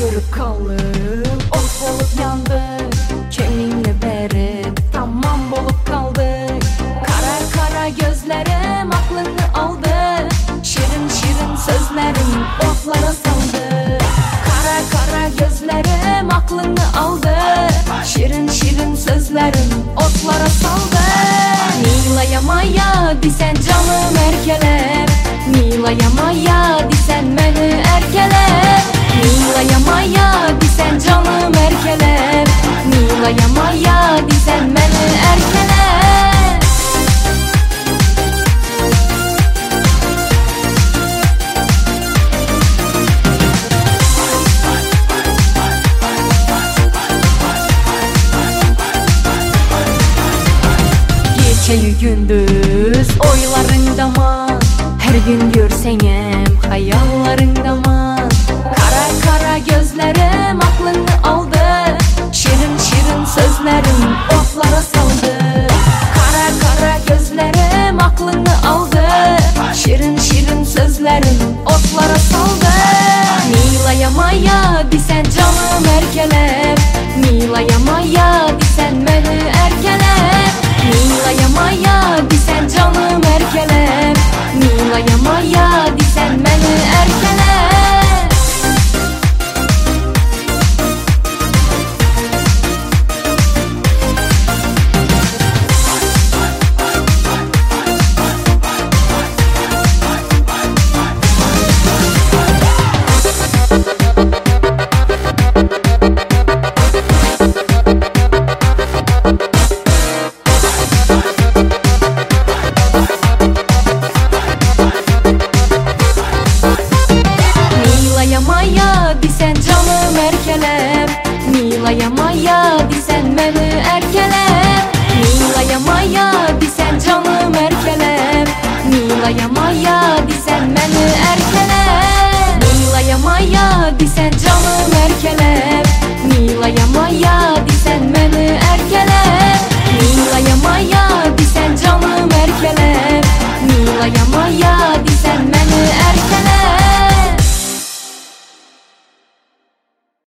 görüp kaldım. Of olup yandık, kendinle beri tamam bulup kaldık. Kara kara gözlerim aklını aldı, şirin şirin sözlerim otlara saldı. Kara kara gözlerim aklını aldı, şirin şirin sözlerim otlara saldı. Nilayamaya disen canım erkeler, nilayamaya disen beni erkeler. Nilayamaya disen canım erkeler, nilayamaya disen beni erkeler. Geceyi gündüz oylarında mı, her gün görsenem hayallarında mı? Kara kara gözlerim aklını aldı, şirin şirin sözlerim otlara saldı. Kara kara gözlerim aklını aldı, şirin şirin sözlerim otlara saldı. Nilayamaya disen canım erkeler, nilayamaya disen beni erkeler. Nilayamaya disen canım erkeler, nilayamaya disen beni erkeler. Nilayamaya disen canım erkeler, nilayamaya disen beni erkeler. Nilayamaya disen canım erkeler, nilayamaya disen beni erkeler. Nilayamaya disen canım